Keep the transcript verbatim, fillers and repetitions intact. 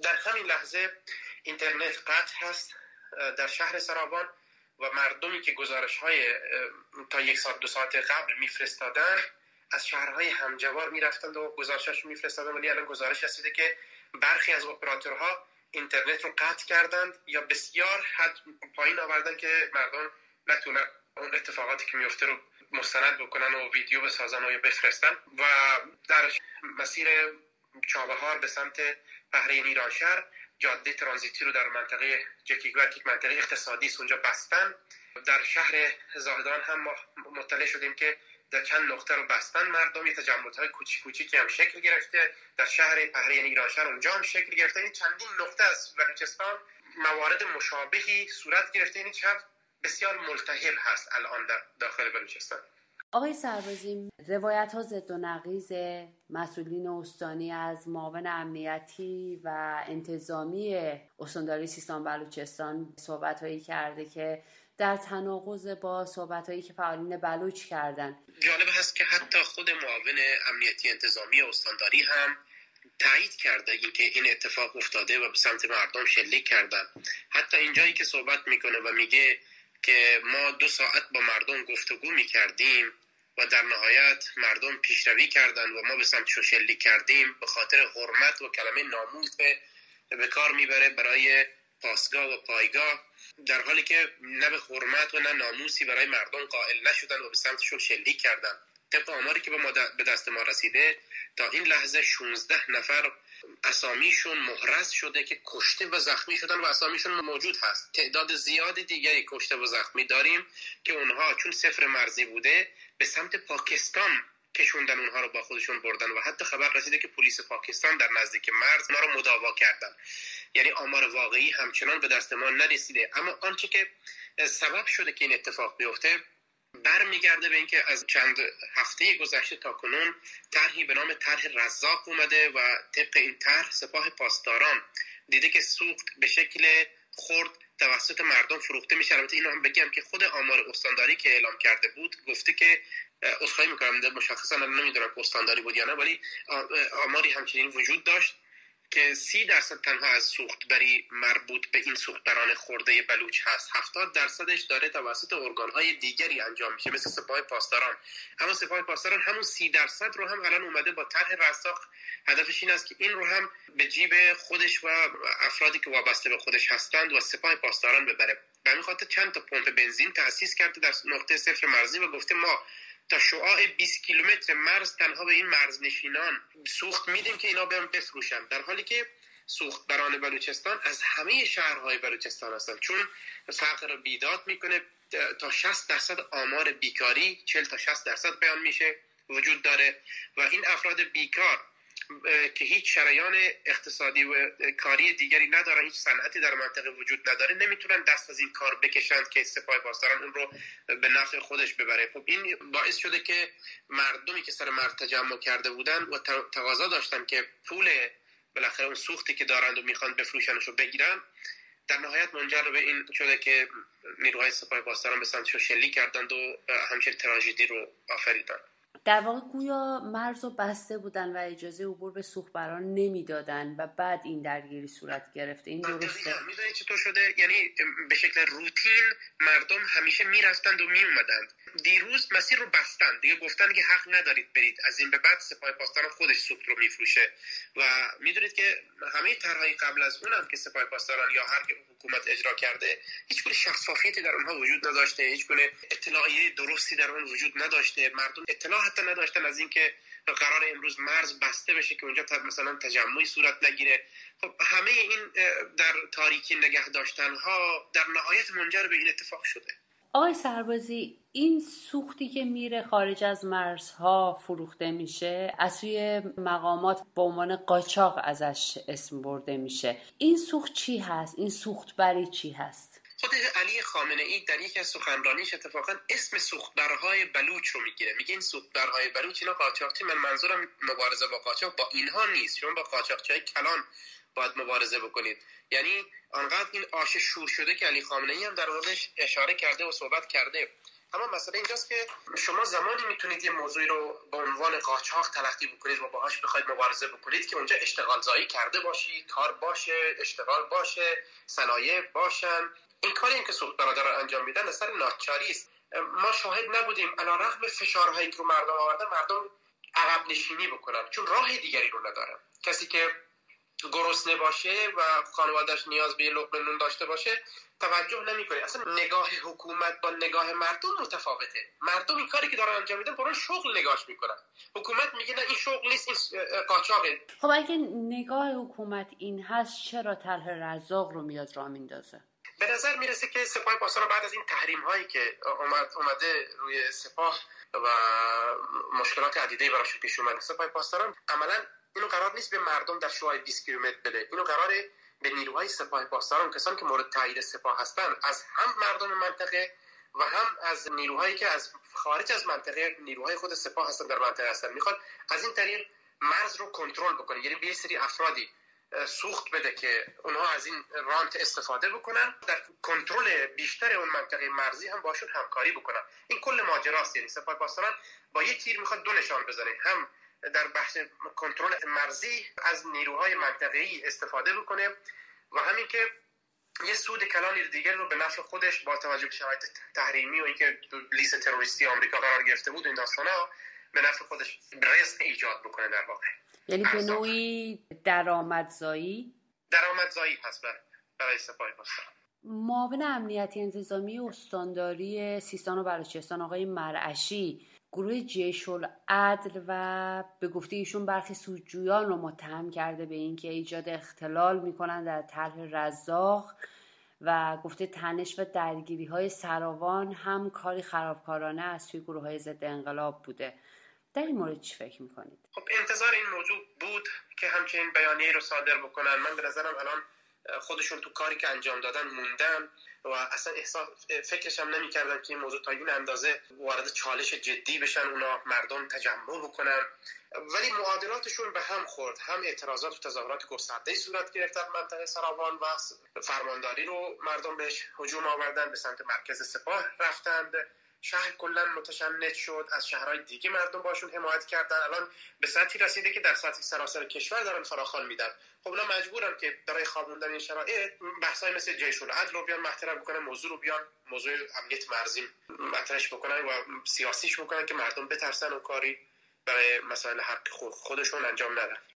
در همین لحظه اینترنت قطع هست در شهر سرابان و مردمی که گزارش های تا یک ساعت دو ساعت قبل میفرستادن از شهرهای همجوار میرفتند و گزارشش میفرستادن، ولی الان گزارش رسیده که برخی از اپراتورها اینترنت رو قطع کردند یا بسیار حد پایین آوردن که مردم نتونن اون اتفاقاتی که میفته رو مستند بکنن و ویدیو بسازن و یا بفرستن. و در مسیر چابهار به سمت پهره نیرانشهر جاده ترانزیتی رو در منطقه جکیگوه که منطقه اقتصادی است اونجا بستن. در شهر زاهدان هم ما مطلع شدیم که در چند نقطه رو بستن مردم، یه تجمعات کوچیک کوچیکی هم شکل گرفته در شهر پهره نیرانشهر اونجا هم شکل گرفته. این چندین نقطه از بلوچستان موارد مشابهی صورت گرفته. این شهر بسیار ملتهب هست الان در داخل بلوچستان. آقای سربازی، روایت ها ضد و نقیض مسئولین استانی از معاون امنیتی و انتظامی استانداری سیستان بلوچستان صحبت هایی کرده که در تناقض با صحبت هایی که فعالین بلوچ کردن. جالب هست که حتی خود معاون امنیتی انتظامی استانداری هم تایید کرده اینکه این اتفاق افتاده و به سمت مردم شلیک کردن. حتی اینجایی که صحبت میکنه و میگه که ما دو ساعت با مردم گفتگو میکردیم و در نهایت مردم پیشروی کردند و ما به سمت شلیک کردیم، به خاطر حرمت و کلمه ناموس به کار میبره برای پاسگاه و پایگاه، در حالی که نه به حرمت و نه ناموسی برای مردم قائل نشدن و به سمتشون شلیک کردن. طبق آماری که به دست ما رسیده تا این لحظه شانزده نفر اسامیشون محرز شده که کشته و زخمی شدن و اسامیشون موجود هست. تعداد زیادی دیگری کشته و زخمی داریم که اونها چون صفر مرزی بوده به سمت پاکستان کشوندن، اونها رو با خودشون بردن و حتی خبر رسیده که پلیس پاکستان در نزدیک مرز اونها رو مداوا کردن. یعنی آمار واقعی همچنان به دست ما نرسیده. اما آنچه که سبب شده که این اتفاق بیفته برمیگرده به اینکه از چند هفته گذشته تا کنون طرحی به نام طرح رزاق اومده و طبق این طرح سپاه پاسداران دیده که سوخت به شکل خرد توسط مردم فروخته میشه. البته اینو هم بگم که خود آمار استانداری که اعلام کرده بود گفته که عذرخواهی میکنم مشخصا نمیدونم که استانداری بود یا نه، ولی آماری همچنین وجود داشت که سی درصد تنها از سوختبری مربوط به این سوختبران خرده بلوچ هست، هفتاد درصدش داره توسط ارگان‌های دیگری انجام میشه مثل سپاه پاسداران. اما سپاه پاسداران همون سی درصد رو هم الان اومده با طرح رزاق هدفش این است که این رو هم به جیب خودش و افرادی که وابسته به خودش هستند و سپاه پاسداران ببره. به همین خاطر چند تا پمپ بنزین تأسیس کرده در نقطه صفر مرزی و گفته ما تا شعاع بیست کیلومتر مرز تنها به این مرزنشینان سوخت میدیم که اینا برن بفروشن، در حالی که سوختبران بلوچستان از همه شهرهای بلوچستان هستند. چون فقر بیداد میکنه تا شصت درصد آمار بیکاری چهل تا شصت درصد بیان میشه وجود داره و این افراد بیکار که هیچ شریان اقتصادی و کاری دیگری ندارن، هیچ صنعتی در منطقه وجود نداره، نمیتونن دست از این کار بکشند که سپاه پاسداران اون رو به نفع خودش ببره. خب این باعث شده که مردمی که سر مرز تجمع کرده بودن و تقاضا داشتن که پول بالاخره اون سوختی که دارند و میخوان بفروشنشو بگیرن، در نهایت منجر به این شده که نیروهای سپاه پاسداران به سمتشون شلیک کردند و همچنین تراژدی رو آفریدن. در واقع گویا مرز رو بسته بودن و اجازه عبور به سوختبران نمیدادن و بعد این درگیری صورت گرفته. این درسته؟ میدونید چطور شده؟ یعنی به شکل روتین مردم همیشه میرفتند و میومدند. دیروز مسیر رو بستند دیگه، گفتن که حق ندارید برید، از این به بعد سپاه پاسداران خودش سوخت رو میفروشه. و میدونید که همه طرحهای قبل از اونم که سپاه پاسداران یا هر حکومت اجرا کرده هیچ گونه شفافیتی در اونها وجود نداشته، هیچ گونه اطلاعیه درستی در اون وجود نداشته. مردم اطلاع حتی نداشتن از این که قرار امروز مرز بسته بشه که اونجا مثلا تجمعی صورت نگیره. خب همه این در تاریکی نگه داشتن ها در نهایت منجر به این اتفاق شده. آقای سربازی، این سوختی که میره خارج از مرزها فروخته میشه، از سوی مقامات به عنوان قاچاق ازش اسم برده میشه، این سوخت چی هست؟ این سوختبری چی هست؟ خود علی خامنه ای در یکی از سخنرانیش اتفاقا اسم سوختبرهای بلوچ رو میگیره، میگه این سوختبرهای بلوچ اینا قاچاقچی. من منظورم مبارزه با قاچاق با اینها نیست، شما با قاچاقچیای کلان باید مبارزه بکنید. یعنی آنقدر این آش شور شده که علی خامنه ای هم در موردش اشاره کرده و صحبت کرده اما مسئله اینجاست که شما زمانی میتونید یه موضوعی رو به عنوان قاچاق تلقی بکنید و باهاش بخواید مبارزه بکنید که اونجا اشتغال زایی کرده باشی، کار باشه، اشتغال باشه، صنایع باشن. این کاری این که صبح برادران انجام میدن اثر ناچاری است. ما شاهد نبودیم علیرغم فشارهایی که رو مردم آورده مردم عقب نشینی بکنن، چون راه دیگری رو ندارن. کسی که گرسنه باشه و خانواده‌اش نیاز به لقمه نون داشته باشه توجه نمی‌کنه. اصلا نگاه حکومت با نگاه مردم متفاوته. مردم این کاری که دارن انجام میدن برای شغل نگاهش میکنن، حکومت میگه نه این شغل نیست، این قاچاقه. خب اگه نگاه حکومت این هست چرا طرح رزاق رو میاد راه میندازه؟ به نظر میرسه که سپاه پاسداران بعد از این تحریم هایی که اومد اومده روی سپاه و مشکلات عدیده براشون پیش اومده، سپاه پاسداران عملاً اینو قرار نیست به مردم در شعاع بیست کیلومتر بده، اینو قراره به نیروهای سپاه پاسداران، کسانی که مورد تایید سپاه هستن، از هم مردم منطقه و هم از نیروهایی که از خارج از منطقه نیروهای خود سپاه هستن در منطقه هستن، میخواد از این طریق مرز رو کنترل بکنه. یعنی به سری افرادی سوخت بده که اونها از این رانت استفاده بکنن، در کنترل بیشتر اون منطقه مرزی هم باشون همکاری بکنن. این کل ماجراست. یعنی سپاه پاسداران با یک تیر میخواد دو نشان بزنه، هم در بحث کنترل مرزی از نیروهای منطقه‌ای استفاده بکنه و همین که یه سود کلانی دیگر رو به نفع خودش با توجه به شرایط تحریمی و اینکه لیست تروریستی آمریکا قرار گرفته بود این داستانا به نفع خودش رزق ایجاد بکنه. در واقع یعنی به نوعی درآمدزایی درآمدزایی هست برای سپاه پاسداران. معاون امنیتی انتظامی استانداری سیستان و بلوچستان آقای مرعشی گروه جیش العدل و به گفته ایشون برخی سودجویان رو متهم کرده به اینکه ایجاد اختلال میکنن در طرح رزاق و گفته تنش و درگیری های سراوان هم کاری خرابکارانه از توی گروه های ضد انقلاب بوده. در این مورد چی فکر میکنید؟ خب انتظار این موضوع بود که همچنین بیانیه رو صادر بکنن. من به نظرم الان خودشون تو کاری که انجام دادن موندن و اصلا احساس فکرش هم نمی کردن که این موضوع تا این اندازه وارد چالش جدی بشن، اونا مردم تجمع بکنن. ولی معادلاتشون به هم خورد، هم اعتراضات و تظاهرات گسترده‌ای صورت گرفت در منطقه سراوان و فرمانداری رو مردم بهش هجوم آوردن، به سمت مرکز سپاه رفتند، شهر کلا متشنج شد، از شهرهای دیگه مردم باشون حمایت کردن. الان به سطحی رسیده که در سطح سراسر کشور دارن فراخوان میدن. خب اونا مجبورن که برای خوابوندن این شرایط بحثای مثل جیش العدل رو بیان مطرح بکنن، موضوع رو بیان موضوع امنیت مرزی مطرحش بکنن و سیاسیش بکنن که مردم بترسن و کاری برای مسائل حق خودشون انجام ندن.